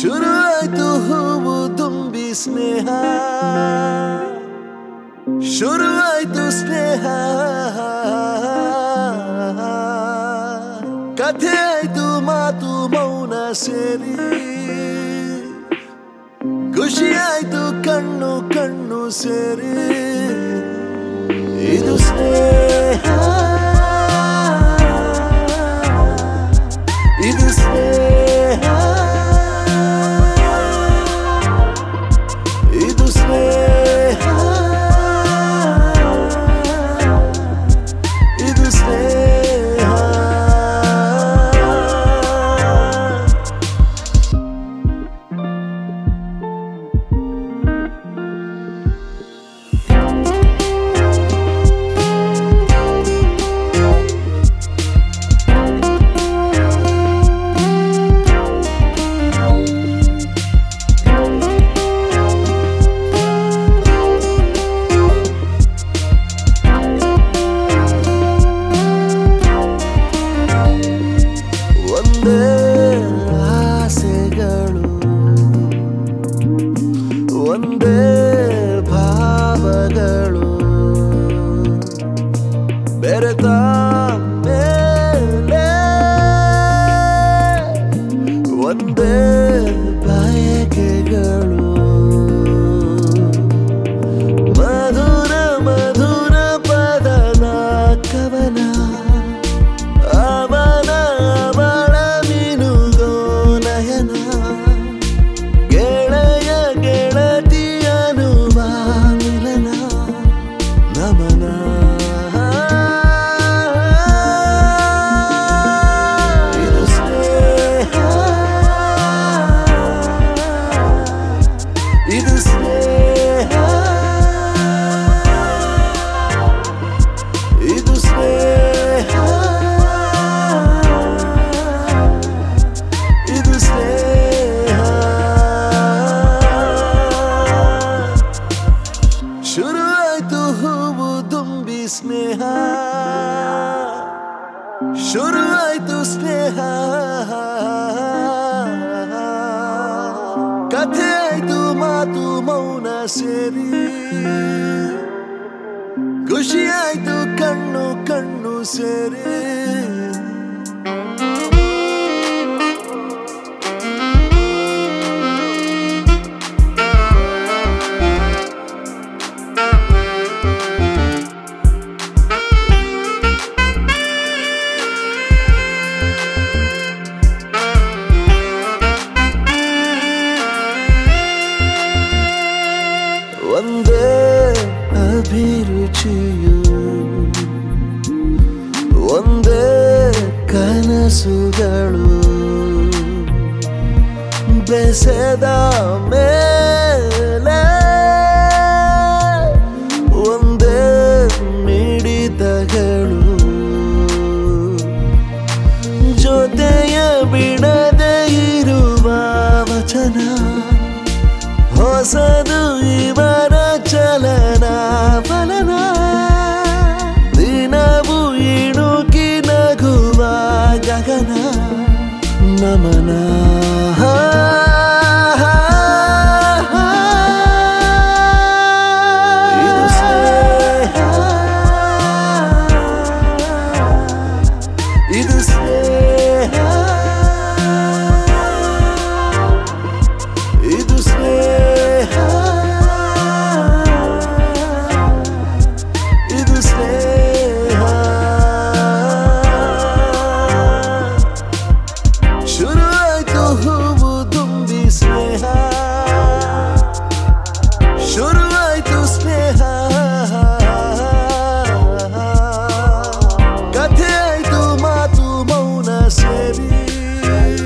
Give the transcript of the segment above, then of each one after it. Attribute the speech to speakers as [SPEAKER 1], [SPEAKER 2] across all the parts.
[SPEAKER 1] ಶುರುವಾಯ್ತು ಹೂವು ತುಂಬಿ ಸ್ನೇಹ, ಶುರುವಾಯ್ತು ಸ್ನೇಹ, ಕಥೆ ಆಯ್ತು ಮಾತು ಮೌನ ಸೇರಿ, ಖುಷಿ ಆಯ್ತು ಕಣ್ಣು ಕಣ್ಣು ಸೇರಿ, ಇದು ಸ್ನೇಹ, ಇದು ಸ್ನೇಹ, ಇದು ಸ್ನೇಹ, ಇದು ಸ್ನೇಹ. ಒಂದೇ ಭಾವಗಳು ಬೆರೆತ ಮೇಲೆ ಒಂದೇ ಬಯಕೆಗಳು, ಮಧುರ ಮಧುರ ಪದದ ಕವನ, ಅವನ ಅವಳ ಮಿನುಗೋ ನಯನ, ಗೆಳೆಯ ಗೆಳತಿಯನುವ ಮಿಲನ, ನಮನ. ಇದು ಸ್ನೇಹ, ಇದು ಸ್ನೇಹ, ಇದು ಸ್ನೇಹ, ಇದು ಸ್ನೇಹ. ಶುರುವಾಯ್ತು ಹೂವು ತುಂಬಿ ಸ್ನೇಹ, ಶುರುವಾಯ್ತು ಸ್ನೇಹ, ಕಥೆ ಆಯ್ತು ಮಾತು ಮೌನ ಸೇರಿ, ಖುಷಿ ಆಯ್ತು ಕಣ್ಣು ಕಣ್ಣು ಸೇರಿ. ಒಂದೇ ಅಭಿರುಚಿಯು, ಒಂದೇ ಕನಸುಗಳು, ಬೆಸೆದ ಮೇಲೆ ಒಂದೇ ಮಿಡಿತಗಳು, ಜೊತೆಯ ಬಿಡದೆ ಇರುವ ವಚನ, ಹೊಸದು ಇವರ ಚಲನ ಫಲನ, ದಿನವು ಇಣುಕಿ ನಗುವ ಗಗನ, ನಮನ. ಇದು ಸ್ನೇಹ, ಇದು ಸ್ನೇಹ, ಇದು ಸ್ನೇಹ, ಇದು ಸ್ನೇಹ. ಶುರುವಾಯ್ತು ಹೂವು ತುಂಬಿ ಸ್ನೇಹ, ಶುರುವಾಯ್ತು ಸ್ನೇಹ, ಕಥೆ ಆಯ್ತು ಮಾತು ಮೌನ ಸೇರಿ,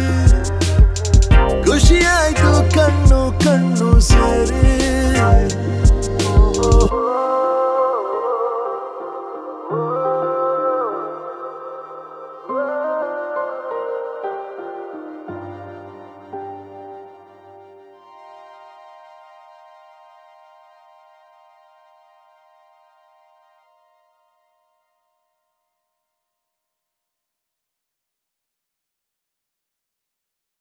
[SPEAKER 1] ಖುಷಿ ಆಯ್ತು ಕಣ್ಣು ಕಣ್ಣು ಸೇರಿ.